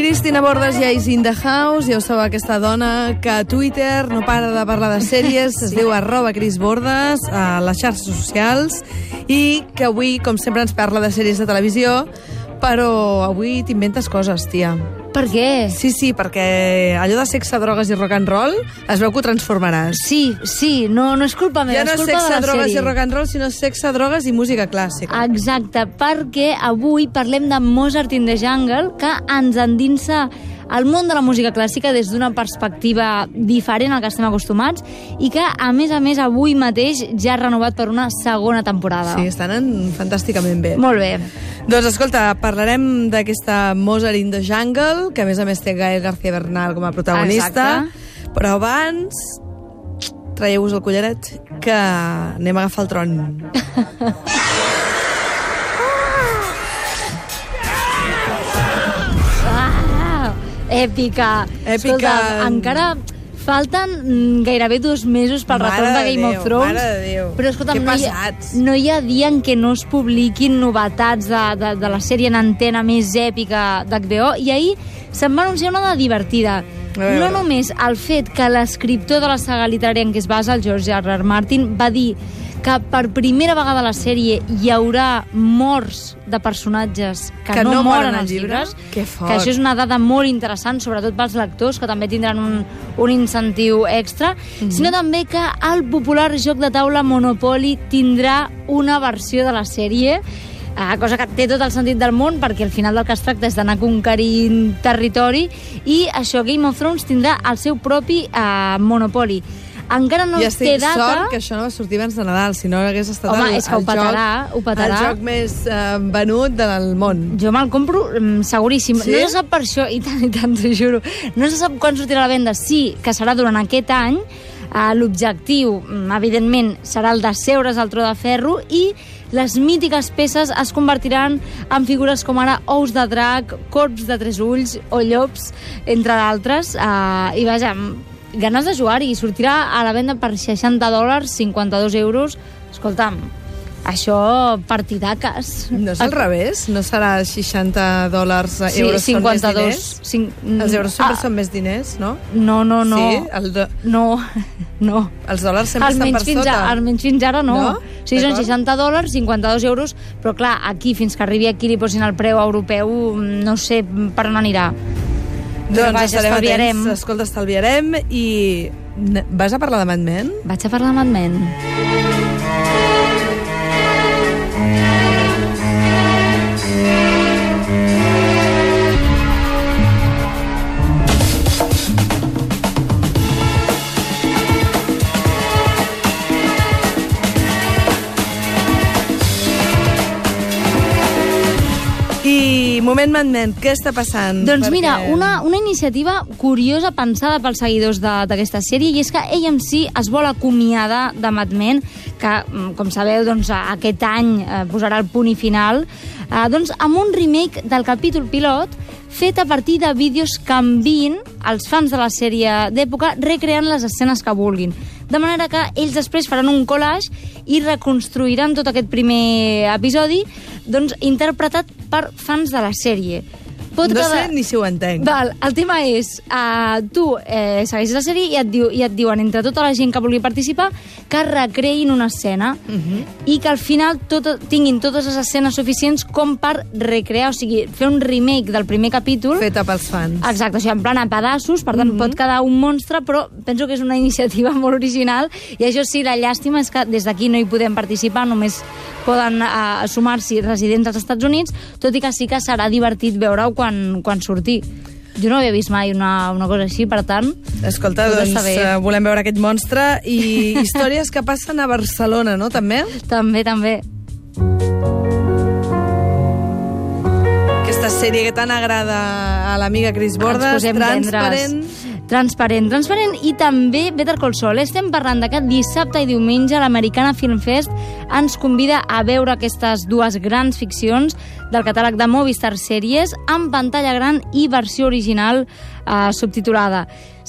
Cristina Bordes ja és in the house. Ja ho sabeu, aquesta dona que a Twitter no para de parlar de sèries. Es diu @CrisBordes a les xarxes socials i que avui, com sempre, ens parla de sèries de televisió, però avui t'inventes coses, tia. Per què? Sí, perquè allò de sexe, drogues i rock and roll es veu que ho transformaràs. Sí, no és culpa meva, ja no és és culpa sexe, de la drogues sèrie. i rock and roll, sinó sexe, drogues i música clàssica. Exacte, perquè avui parlem de Mozart in the Jungle, que ens endinsa al món de la música clàssica des d'una perspectiva diferent al que estem acostumats i que, a més, avui mateix ja ha renovat per una segona temporada. Sí, estan anant fantàsticament bé. Molt bé. Doncs escolta, parlarem d'aquesta Mozart in the Jungle, que a més té Gael García Bernal com a protagonista. Exacte. Però abans, traieu-vos el collaret, que anem a agafar el tron. Èpica. Escolta, encara falten gairebé 2 mesos pel retorn de Game of Thrones. Mare de Déu, però escolta'm, que pesats. no hi ha dia en què no es publiquin novetats de la sèrie en antena més èpica d'HBO, i ahir se'n va anunciar una de divertida. No només el fet que l'escriptor de la saga literària en què es basa, el George R.R. Martin, va dir que per primera vegada a la sèrie hi haurà morts de personatges que no moren als llibres. Que fort. Que això és una dada molt interessant, sobretot pels lectors, que també tindran un incentiu extra, sinó també que el popular joc de taula Monopoly tindrà una versió de la sèrie, cosa que té tot el sentit del món, perquè al final del que es tracta és d'anar conquerint territori, i això, Game of Thrones tindrà el seu propi Monopoly. Encara no té data... I estic sort que això no va sortir abans de Nadal, si no hagués estat és que ho petarà. El joc més venut del món. Jo me'l compro seguríssim. Sí? No se sap per això, i tant, t'ho juro. No se sap quan sortirà a la venda. Sí, que serà durant aquest any. L'objectiu, evidentment, serà el d'asseure's al tro de ferro, i les mítiques peces es convertiran en figures com ara ous de drac, corps de 3 ulls o llops, entre d'altres. I vaja, ganes de jugar, i sortirà a la venda per $60, 52 euros. Escolta'm, això partidaques. No és al revés? No serà $60, euros 52, són més diners? Els euros sempre són més diners, no? No. Sí? No. Els dòlars sempre estan per sota. Almenys fins ara no. No? Sí, són $60, 52 euros, però clar, aquí, fins que arribi aquí, li posin el preu europeu, no sé per on anirà. Doncs estarem atents. Escolta, estalviarem. I vas a parlar de Mad Men? Vaig a parlar de Mad Men. I moment Mad Men, què està passant? Doncs mira, una iniciativa curiosa pensada pels seguidors d'aquesta sèrie, i és que AMC es vol acomiadar de Mad Men, que, com sabeu, doncs, aquest any posarà el punt i final, doncs, amb un remake del capítol pilot fet a partir de vídeos que enviïn els fans de la sèrie d'època recreant les escenes que vulguin. De manera que ells després faran un collage i reconstruiran tot aquest primer episodi, doncs, interpretat per fans de la sèrie. No sé ni si ho entenc. Val, el tema és, tu segueixes la sèrie i et diuen, entre tota la gent que vulgui participar, que recreïn una escena i que al final tinguin totes les escenes suficients com per recrear, o sigui, fer un remake del primer capítol. Feta pels fans. Exacte, o sigui, en plan a pedaços, per tant pot quedar un monstre, però penso que és una iniciativa molt original, i això sí, la llàstima és que des d'aquí no hi podem participar, només poden sumar-s'hi residents als Estats Units, tot i que sí que serà divertit veure-ho quan surti. Jo no havia vist mai una cosa així, per tant... Escolta, doncs volem veure aquest monstre, i històries que passen a Barcelona, no, també? També. Aquesta sèrie que tant agrada a l'amiga Cris Bordes, Transparent, i també Better Call Saul. Estem parlant que dissabte i diumenge l'Americana Film Fest ens convida a veure aquestes dues grans ficcions del catàleg de Movistar Sèries en pantalla gran i versió original subtitulada.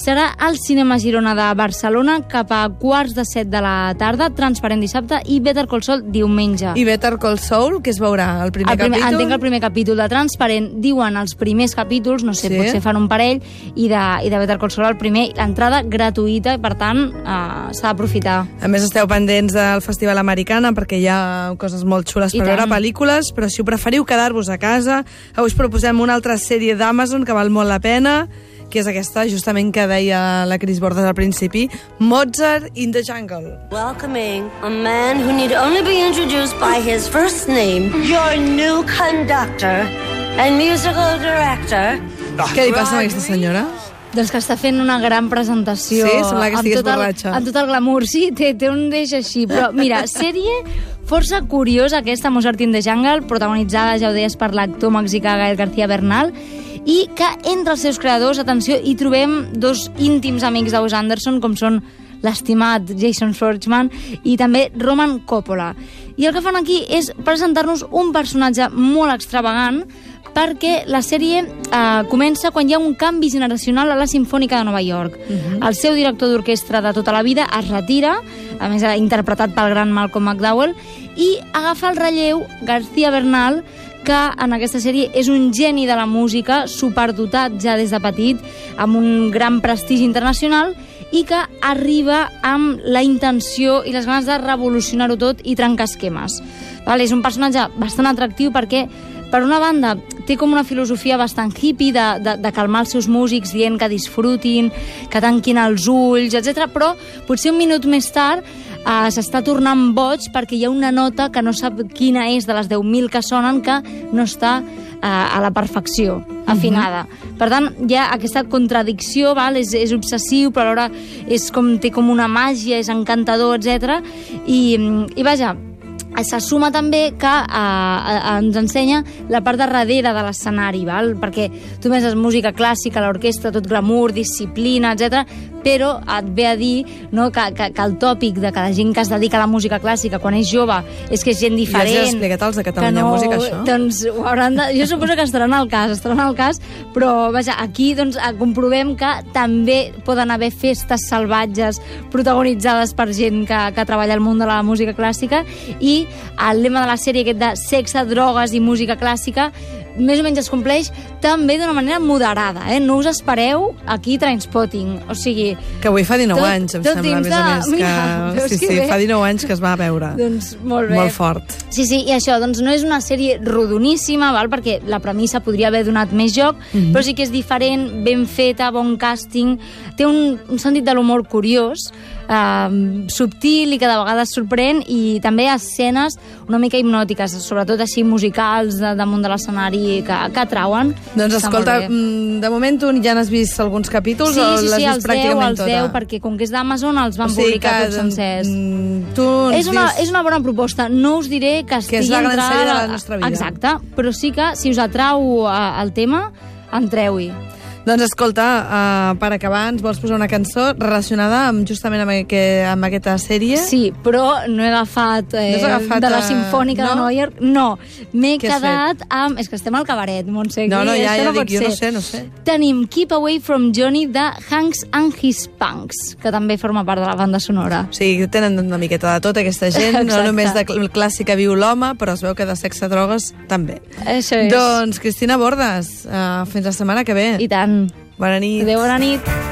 serà al Cinema Girona de Barcelona cap a 6:45 de la tarda, Transparent dissabte i Better Call Saul diumenge. I Better Call Saul, què es veurà? El primer capítol? Entenc el primer capítol de Transparent, diuen els primers capítols, no sé, potser fan un parell, i de Better Call Saul el primer, l'entrada gratuïta, i per tant s'ha d'aprofitar. A més, esteu pendents del Festival Americana perquè hi ha coses molt xules per veure pel·lícules, però si ho preferiu quedar-vos a casa, avui us proposem una altra sèrie d'Amazon que val molt la pena, que és aquesta, justament, que deia la Cris Bordes al principi, Mozart in the Jungle. Welcoming a man who need only be introduced by his first name, your new conductor and musical director. Què li passa a aquesta senyora? Doncs que està fent una gran presentació. Sí? Sembla que estigués borratxa. Amb tot el glamour, sí, té un deix així. Però mira, sèrie força curiosa aquesta, Mozart in the Jungle, protagonitzada, ja ho deies, per l'actor mexicà Gael García Bernal, i que entre els seus creadors, atenció, hi trobem dos íntims amics de Wes Anderson, com són l'estimat Jason Schwartzman i també Roman Coppola. I el que fan aquí és presentar-nos un personatge molt extravagant, perquè la sèrie comença quan hi ha un canvi generacional a la Simfònica de Nova York. El seu director d'orquestra de tota la vida es retira, a més interpretat pel gran Malcolm McDowell, i agafa el relleu García Bernal, que en aquesta sèrie és un geni de la música, superdotat ja des de petit, amb un gran prestigi internacional, i que arriba amb la intenció i les ganes de revolucionar-ho tot i trencar esquemes. És un personatge bastant atractiu perquè, per una banda, té com una filosofia bastant hippie de calmar els seus músics dient que disfrutin, que tanquin els ulls, etc. Però potser un minut més tard s'està tornant boig perquè hi ha una nota que no sap quina és de les 10.000 que sonen, que no està a la perfecció, afinada. Per tant, hi ha aquesta contradicció, és obsessiu, però alhora té com una màgia, és encantador, etc. I vaja, se suma també que ens ensenya la part de darrere de l'escenari, perquè tu penses música clàssica, l'orquestra, tot glamour, disciplina, etc. Però et ve a dir que el tòpic de que la gent que es dedica a la música clàssica quan és jove és que és gent diferent. Ja has explicat als de Catalunya Música, això? Doncs jo suposo que estaran al cas, però vaja, aquí comprovem que també poden haver festes salvatges protagonitzades per gent que treballa al món de la música clàssica, i el lema de la sèrie aquest de sexe, drogues i música clàssica més o menys es compleix també d'una manera moderada, No us espereu aquí Trainspotting, o sigui... Que avui fa 19 anys, em sembla, a més a més. Mira, sí, fa 19 anys que es va veure. Doncs molt bé. Molt fort. Sí, i això, doncs no és una sèrie rodoníssima, perquè la premissa podria haver donat més joc, però sí que és diferent, ben feta, bon càsting, té un sentit de l'humor curiós, subtil i que de vegades sorprèn, i també escenes una mica hipnòtiques, sobretot així musicals damunt de l'escenari que atrauen. Doncs escolta, de moment tu ja n'has vist alguns capítols o l'has vist pràcticament tota? Sí, els 10, perquè com que és d'Amazon els van publicar tots sencers. És una bona proposta. No us diré que estigui... Que és la gran sèrie de la nostra vida. Exacte, però sí que si us atrau el tema, entreu-hi. Doncs escolta, per acabar, ens vols posar una cançó relacionada justament amb aquesta sèrie? Sí, però no he agafat, de la Simfònica de Nova York. No, m'he quedat amb... És que estem al cabaret, Montse. Ja dic, jo no sé. Tenim Keep Away from Johnny de Hanks and His Punks, que també forma part de la banda sonora. Sí, tenen una miqueta de tot aquesta gent, no només de clàssica viu l'home, però es veu que de sexe, drogues, també. Això és. Doncs, Cristina Bordes, fins la setmana que ve. I tant. Bona nit. Adéu, bona nit.